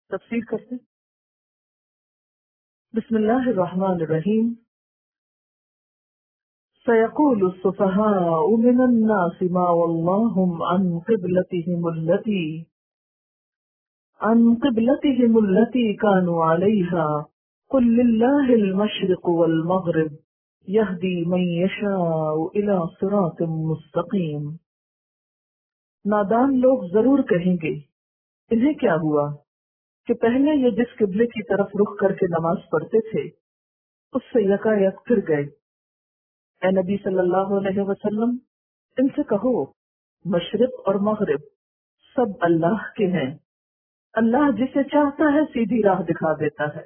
تفسیر کرتے ہیں۔ بسم اللہ الرحمن الرحیم۔ سيقول السفهاء من الناس ما ولاهم عن قبلتهم التي كانوا عليها قل لله المشرق والمغرب يهدي من يشاء إلى صراط مستقيم۔ نادان لوگ ضرور کہیں گے انہیں کیا ہوا کہ پہلے یہ جس قبلے کی طرف رخ کر کے نماز پڑھتے تھے اس سے یکا یک پھر گئے۔ اے نبی صلی اللہ علیہ وسلم ان سے کہو مشرق اور مغرب سب اللہ کے ہیں، اللہ جسے چاہتا ہے سیدھی راہ دکھا دیتا ہے۔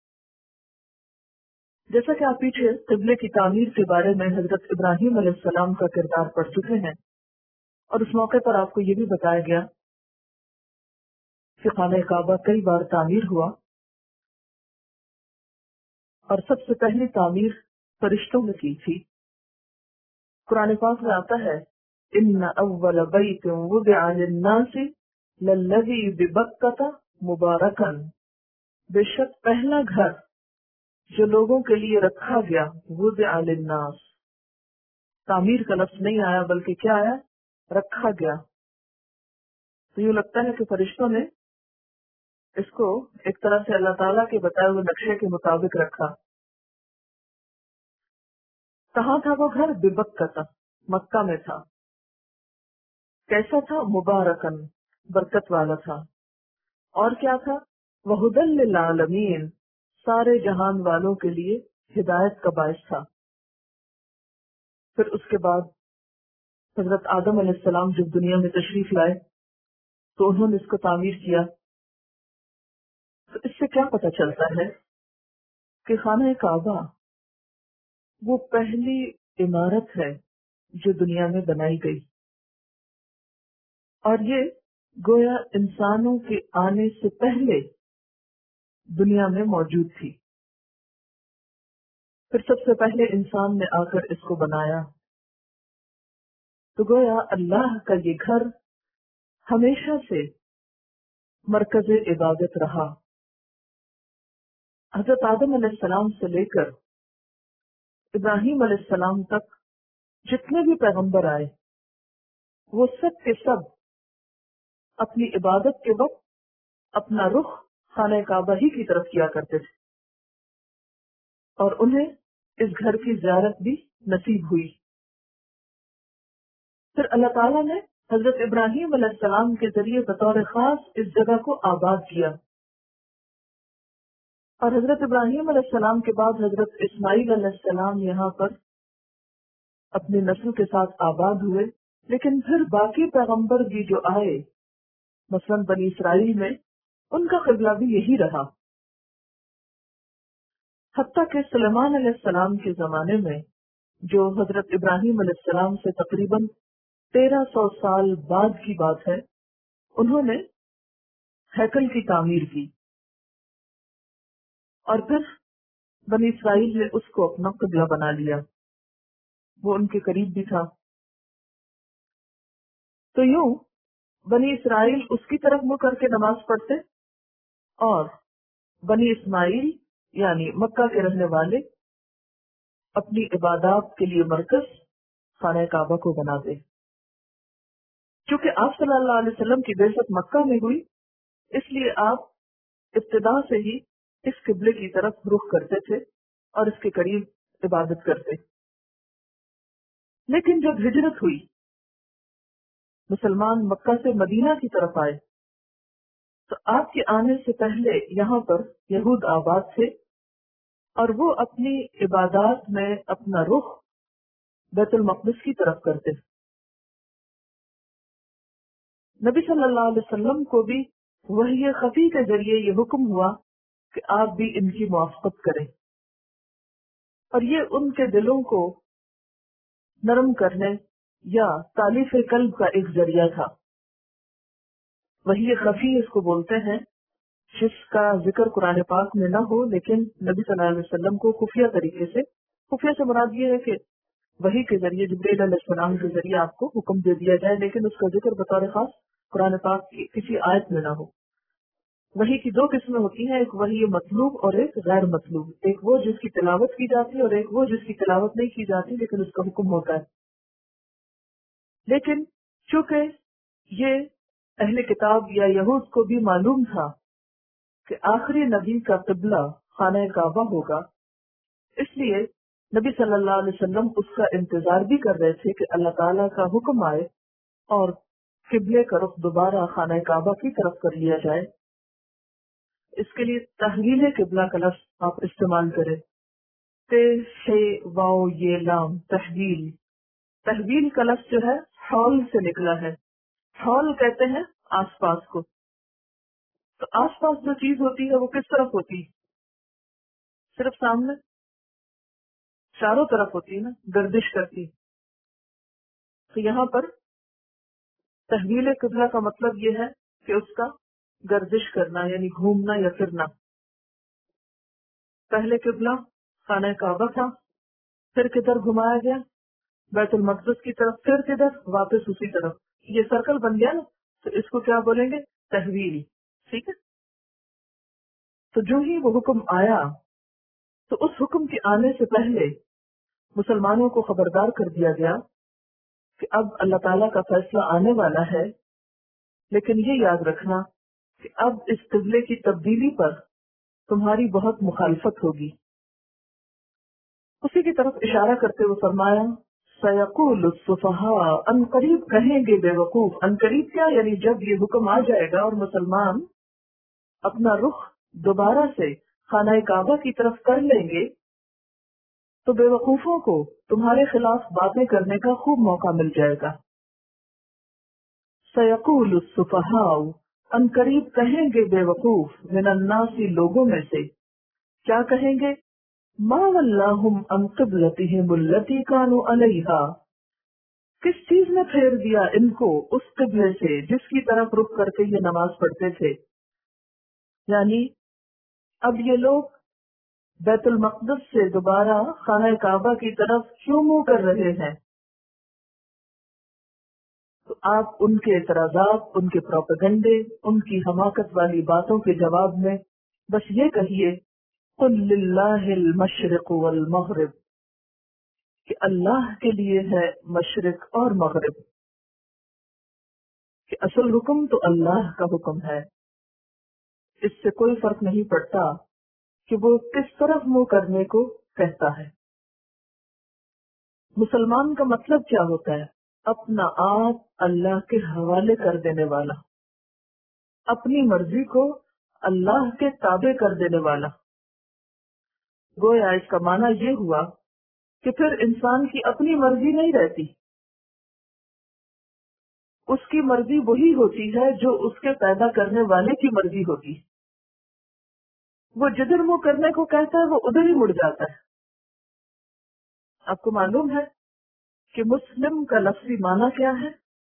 جیسا کہ آپ پیچھے قبلے کی تعمیر کے بارے میں حضرت ابراہیم علیہ السلام کا کردار پڑھ چکے ہیں، اور اس موقع پر آپ کو یہ بھی بتایا گیا کہ خانہ کعبہ کئی بار تعمیر ہوا، اور سب سے پہلی تعمیر فرشتوں نے کی تھی۔ قرآن پاک میں آتا ہے ان اول بیت وضع للناس للذی ببکۃ مبارکا، بے شک پہلا گھر جو لوگوں کے لیے رکھا گیا، وضع للناس، تعمیر کا لفظ نہیں آیا بلکہ کیا آیا، رکھا گیا۔ تو یوں لگتا ہے کہ فرشتوں نے اس کو ایک طرح سے اللہ تعالیٰ کے بتائے ہوئے نقشے کے مطابق رکھا۔ کہاں تھا وہ گھر؟ ببکۃ، مکہ میں تھا۔ کیسا تھا؟ مبارکن، برکت والا تھا۔ اور کیا تھا؟ وہدی للعالمین، سارے جہان والوں کے لیے ہدایت کا باعث تھا۔ پھر اس کے بعد حضرت آدم علیہ السلام جب دنیا میں تشریف لائے تو انہوں نے اس کو تعمیر کیا۔ تو اس سے کیا پتہ چلتا ہے کہ خانہ کعبہ وہ پہلی عمارت ہے جو دنیا میں بنائی گئی، اور یہ گویا انسانوں کے آنے سے پہلے دنیا میں موجود تھی۔ پھر سب سے پہلے انسان نے آ کر اس کو بنایا، تو گویا اللہ کا یہ گھر ہمیشہ سے مرکز عبادت رہا۔ حضرت آدم علیہ السلام سے لے کر ابراہیم علیہ السلام تک جتنے بھی پیغمبر آئے وہ سب کے سب اپنی عبادت کے وقت اپنا رخ خانہ کعبہ ہی کی طرف کیا کرتے تھے، اور انہیں اس گھر کی زیارت بھی نصیب ہوئی۔ پھر اللہ تعالیٰ نے حضرت ابراہیم علیہ السلام کے ذریعے بطور خاص اس جگہ کو آباد کیا، اور حضرت ابراہیم علیہ السلام کے بعد حضرت اسماعیل علیہ السلام یہاں پر اپنی نسل کے ساتھ آباد ہوئے۔ لیکن پھر باقی پیغمبر بھی جو آئے، مثلاً بنی اسرائیل میں، ان کا قبلہ بھی یہی رہا، حتیٰ کہ سلیمان علیہ السلام کے زمانے میں، جو حضرت ابراہیم علیہ السلام سے تقریباً 1300 سال بعد کی بات ہے، انہوں نے ہیکل کی تعمیر کی، اور پھر بنی اسرائیل نے اس کو اپنا قبلہ بنا لیا، وہ ان کے قریب بھی تھا۔ تو یوں بنی اسرائیل اس کی طرف منہ کر کے نماز پڑھتے، اور بنی اسماعیل یعنی مکہ کے رہنے والے اپنی عبادات کے لیے مرکز خانہ کعبہ کو بناتے۔ چونکہ آپ صلی اللہ علیہ وسلم کی بعثت مکہ میں ہوئی، اس لیے آپ ابتدا سے ہی اس قبلے کی طرف رخ کرتے تھے اور اس کے قریب عبادت کرتے۔ لیکن جب ہجرت ہوئی، مسلمان مکہ سے مدینہ کی طرف آئے، تو آپ کے آنے سے پہلے یہاں پر یہود آباد تھے، اور وہ اپنی عبادات میں اپنا رخ بیت المقدس کی طرف کرتے۔ نبی صلی اللہ علیہ وسلم کو بھی وحی خفی کے ذریعے یہ حکم ہوا کہ آپ بھی ان کی موافقت کریں، اور یہ ان کے دلوں کو نرم کرنے یا تالیف قلب کا ایک ذریعہ تھا۔ وحی خفی اس کو بولتے ہیں، جس کا ذکر قرآن پاک میں نہ ہو لیکن نبی صلی اللہ علیہ وسلم کو خفیہ طریقے سے، خفیہ سے مراد یہ ہے کہ وحی کے ذریعے جبرائیل علیہ السلام کے ذریعے آپ کو حکم دے دیا جائے، لیکن اس کا ذکر بطور خاص قرآن پاک کی کسی آیت میں نہ ہو۔ وحی کی دو قسمیں ہوتی ہیں، ایک وحی مطلوب اور ایک غیر مطلوب. ایک وہ جس کی تلاوت کی جاتی ہے اور ایک وہ جس کی تلاوت نہیں کی جاتی لیکن اس کا حکم ہوتا ہے. لیکن چونکہ یہ اہل کتاب یا یہود کو بھی معلوم تھا کہ آخری نبی کا قبلہ خانہ کعبہ ہوگا، اس لیے نبی صلی اللہ علیہ وسلم اس کا انتظار بھی کر رہے تھے کہ اللہ تعالیٰ کا حکم آئے اور قبلے کا رخ دوبارہ خانہ کعبہ کی طرف کر لیا جائے. اس کے لیے تحویل قبلہ کا لفظ آپ استعمال کریں. تے ہے واؤ یہ لام تحویل. تحویل کا لفظ جو ہے حول سے نکلا ہے. حول کہتے ہیں آس پاس کو. تو آس پاس جو چیز ہوتی ہے وہ کس طرف ہوتی ہے؟ صرف سامنے؟ چاروں طرف ہوتی ہے نا، گردش کرتی. تو یہاں پر تحویل قبلہ کا مطلب یہ ہے کہ اس کا گردش کرنا یعنی گھومنا یا پھرنا. پہلے قبلہ خانہ کعبہ تھا، پھر کدھر گھمایا گیا؟ بیت المقدس کی طرف، پھر کدھر؟ واپس اسی طرف. یہ سرکل بن گیا نا، تو اس کو کیا بولیں گے؟ تحویل. ٹھیک ہے. تو جو ہی وہ حکم آیا تو اس حکم کے آنے سے پہلے مسلمانوں کو خبردار کر دیا گیا کہ اب اللہ تعالیٰ کا فیصلہ آنے والا ہے، لیکن یہ یاد رکھنا کہ اب اس قبلے کی تبدیلی پر تمہاری بہت مخالفت ہوگی. اسی کی طرف اشارہ کرتے ہوئے فرمایا سیقول السفہاء، ان قریب کہیں گے بے وقوف. ان قریب کیا؟ یعنی جب یہ حکم آ جائے گا اور مسلمان اپنا رخ دوبارہ سے خانہ کعبہ کی طرف کر لیں گے تو بے وقوفوں کو تمہارے خلاف باتیں کرنے کا خوب موقع مل جائے گا. سیقول السفہاء، ان قریب کہیں گے بے وقوف، من الناس، لوگوں میں سے. کیا کہیں گے؟ ما ولاہم عن قبلتہم التی کانوا علیہا، کس چیز نے پھیر دیا ان کو اس قبلے سے جس کی طرف رخ کر کے یہ نماز پڑھتے تھے. یعنی اب یہ لوگ بیت المقدس سے دوبارہ خانہ کعبہ کی طرف کیوں منہ کر رہے ہیں؟ تو آپ ان کے اعتراضات، ان کے پروپیگنڈے، ان کی حماقت والی باتوں کے جواب میں بس یہ کہیے قل للہ المشرق والمغرب، کہ اللہ کے لیے ہے مشرق اور مغرب، کہ اصل حکم تو اللہ کا حکم ہے. اس سے کوئی فرق نہیں پڑتا کہ وہ کس طرف منہ کرنے کو کہتا ہے. مسلمان کا مطلب کیا ہوتا ہے؟ اپنا آپ اللہ کے حوالے کر دینے والا، اپنی مرضی کو اللہ کے تابع کر دینے والا. گویا اس کا معنی یہ ہوا کہ پھر انسان کی اپنی مرضی نہیں رہتی، اس کی مرضی وہی ہوتی ہے جو اس کے پیدا کرنے والے کی مرضی ہوتی. وہ جدھر منہ کرنے کو کہتا ہے وہ ادھر ہی مڑ جاتا ہے. آپ کو معلوم ہے کہ مسلم کا لفظی معنی کیا ہے؟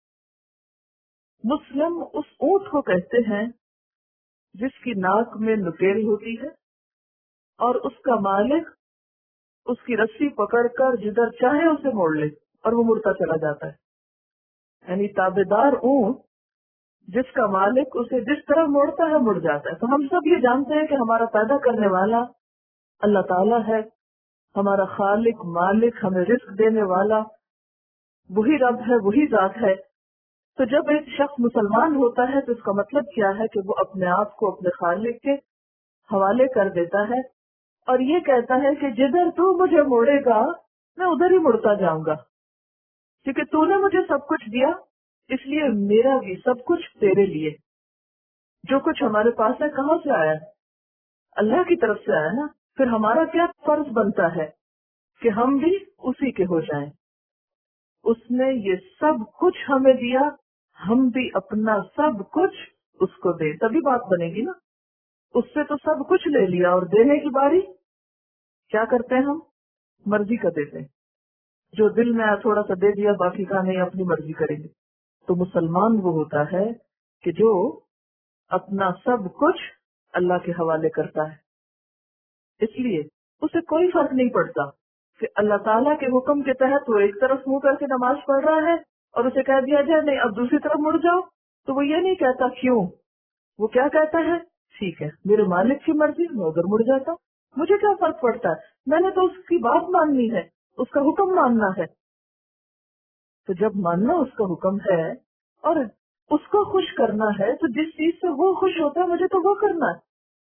مسلم اس اونٹ کو کہتے ہیں جس کی ناک میں نکیل ہوتی ہے اور اس کا مالک اس کی رسی پکڑ کر جدھر چاہے اسے موڑ لے اور وہ مڑتا چلا جاتا ہے. یعنی تابعدار اونٹ جس کا مالک اسے جس طرح موڑتا ہے مڑ جاتا ہے. تو ہم سب یہ جانتے ہیں کہ ہمارا پیدا کرنے والا اللہ تعالیٰ ہے، ہمارا خالق مالک، ہمیں رزق دینے والا وہی رب ہے، وہی ذات ہے. تو جب ایک شخص مسلمان ہوتا ہے تو اس کا مطلب کیا ہے کہ وہ اپنے آپ کو اپنے خالق کے حوالے کر دیتا ہے اور یہ کہتا ہے کہ جدھر تو مجھے موڑے گا میں ادھر ہی مڑتا جاؤں گا، کیونکہ تو نے مجھے سب کچھ دیا، اس لیے میرا بھی سب کچھ تیرے لیے. جو کچھ ہمارے پاس ہے کہاں سے آیا؟ اللہ کی طرف سے آیا نا. پھر ہمارا کیا فرض بنتا ہے کہ ہم بھی اسی کے ہو جائیں. اس نے یہ سب کچھ ہمیں دیا، ہم بھی اپنا سب کچھ اس کو دے، تبھی بات بنے گی نا. اس سے تو سب کچھ لے لیا اور دینے کی باری کیا کرتے ہیں؟ ہم مرضی کا دیتے ہیں، جو دل میں آیا تھوڑا سا دے دیا، باقی کا نہیں، اپنی مرضی کریں گے. تو مسلمان وہ ہوتا ہے کہ جو اپنا سب کچھ اللہ کے حوالے کرتا ہے. اس لیے اسے کوئی فرق نہیں پڑتا کہ اللہ تعالیٰ کے حکم کے تحت وہ ایک طرف منہ کر کے نماز پڑھ رہا ہے اور اسے کہہ دیا جائے نہیں اب دوسری طرف مڑ جاؤ، تو وہ یہ نہیں کہتا کیوں. وہ کیا کہتا ہے ٹھیک ہے، میرے مالک کی مرضی، میں ادھر مڑ جاتا ہوں، مجھے کیا فرق پڑتا ہے، میں نے تو اس کی بات ماننی ہے، اس کا حکم ماننا ہے۔ تو جب ماننا اس کا حکم ہے اور اس کو خوش کرنا ہے، تو جس چیز سے وہ خوش ہوتا ہے مجھے تو وہ کرنا ہے۔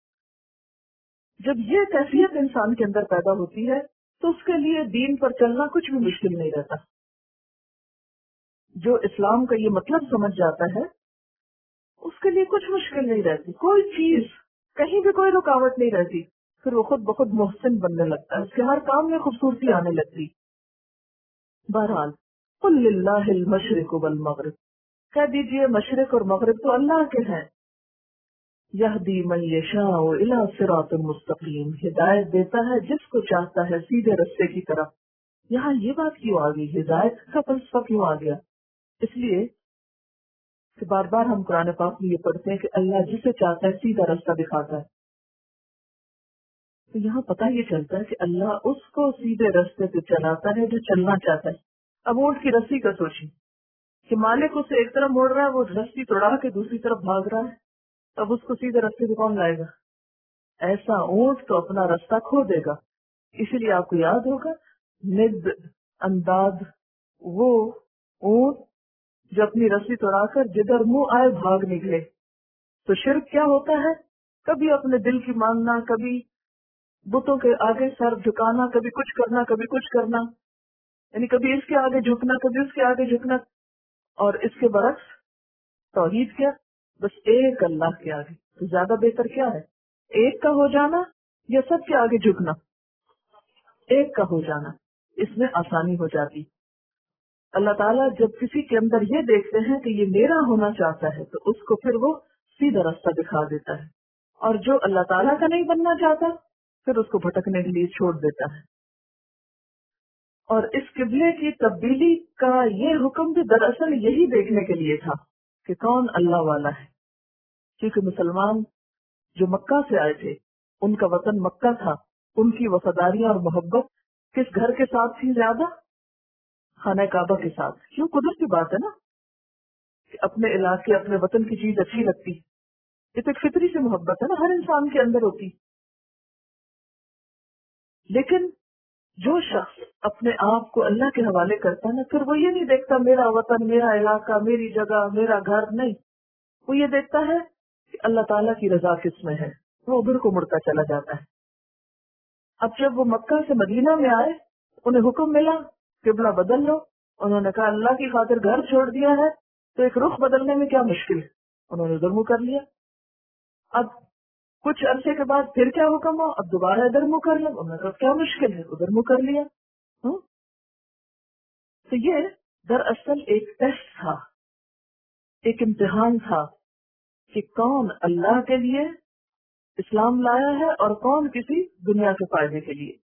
جب یہ کیفیت انسان کے اندر پیدا ہوتی ہے تو اس کے لیے دین پر چلنا کچھ بھی مشکل نہیں رہتا۔ جو اسلام کا یہ مطلب سمجھ جاتا ہے اس کے لیے کچھ مشکل نہیں رہتی، کوئی چیز کہیں بھی کوئی رکاوٹ نہیں رہتی، پھر وہ خود بخود محسن بننے لگتا ہے، اس کے ہر کام میں خوبصورتی آنے لگتی۔ بہرحال قل للہ المشرق والمغرب، کہہ دیجئے مشرق اور مغرب تو اللہ کے ہیں۔ یہدی من یشاء الی صراط مستقیم، ہدایت دیتا ہے جس کو چاہتا ہے سیدھے رستے کی طرف۔ یہاں یہ بات کیوں آ گئی، ہدایت کا فلسفہ کیوں آ گیا؟ اس لیے کہ بار بار ہم قرآن پاک میں یہ پڑھتے ہیں کہ اللہ جسے چاہتا ہے سیدھا راستہ دکھاتا ہے، تو یہاں پتہ یہ چلتا ہے کہ اللہ اس کو سیدھے راستے پہ چلاتا ہے جو چلنا چاہتا ہے۔ اب اونٹ کی رسی کا سوچیں کہ مالک اسے ایک طرف موڑ رہا ہے، وہ رسی توڑا کے دوسری طرف بھاگ رہا ہے، اب اس کو سیدھے راستے پہ کون لائے گا؟ ایسا اونٹ تو اپنا راستہ کھو دے گا۔ اسی لیے آپ کو یاد ہوگا ند انداز وہ اونٹ جو اپنی رسی توڑا کر جدھر منہ آئے بھاگ نکلے۔ تو شرک کیا ہوتا ہے؟ کبھی اپنے دل کی ماننا، کبھی بتوں کے آگے سر جھکانا، کبھی کچھ کرنا کبھی کچھ کرنا، یعنی کبھی اس کے آگے جھکنا کبھی اس کے آگے جھکنا، اور اس کے برعکس توحید کیا؟ بس ایک اللہ کے آگے۔ تو زیادہ بہتر کیا ہے، ایک کا ہو جانا یا سب کے آگے جھکنا؟ ایک کا ہو جانا، اس میں آسانی ہو جاتی۔ اللہ تعالیٰ جب کسی کے اندر یہ دیکھتے ہیں کہ یہ میرا ہونا چاہتا ہے تو اس کو پھر وہ سیدھا راستہ دکھا دیتا ہے، اور جو اللہ تعالیٰ کا نہیں بننا چاہتا پھر اس کو بھٹکنے کے لیے چھوڑ دیتا ہے۔ اور اس قبلے کی تبدیلی کا یہ حکم بھی دراصل یہی دیکھنے کے لیے تھا کہ کون اللہ والا ہے، کیونکہ مسلمان جو مکہ سے آئے تھے، ان کا وطن مکہ تھا، ان کی وفاداری اور محبت کس گھر کے ساتھ تھی زیادہ؟ خانہ کعبہ کے ساتھ۔ کیوں؟ قدرت کی بات ہے نا کہ اپنے علاقے اپنے وطن کی چیز اچھی لگتی، یہ تو ایک فطری سے محبت ہے نا، ہر انسان کے اندر ہوتی۔ لیکن جو شخص اپنے آپ کو اللہ کے حوالے کرتا ہے نا، پھر وہ یہ نہیں دیکھتا میرا وطن، میرا علاقہ، میری جگہ، میرا گھر، نہیں، وہ یہ دیکھتا ہے کہ اللہ تعالیٰ کی رضا کس میں ہے، وہ ادھر کو مڑتا چلا جاتا ہے۔ اب جب وہ مکہ سے مدینہ میں آئے، انہیں حکم ملا قبلہ بدل لو، انہوں نے کہا اللہ کی خاطر گھر چھوڑ دیا ہے تو ایک رخ بدلنے میں کیا مشکل ہے، انہوں نے ادھر منہ کر لیا۔ اب کچھ عرصے کے بعد پھر کیا حکم ہو، اب دوبارہ ادھر منہ کر لو، انہوں نے کہا کیا مشکل ہے، ادھر منہ کر لیا۔ تو یہ دراصل ایک ٹیسٹ تھا، ایک امتحان تھا کہ کون اللہ کے لیے اسلام لایا ہے اور کون کسی دنیا کے فائدے کے لیے۔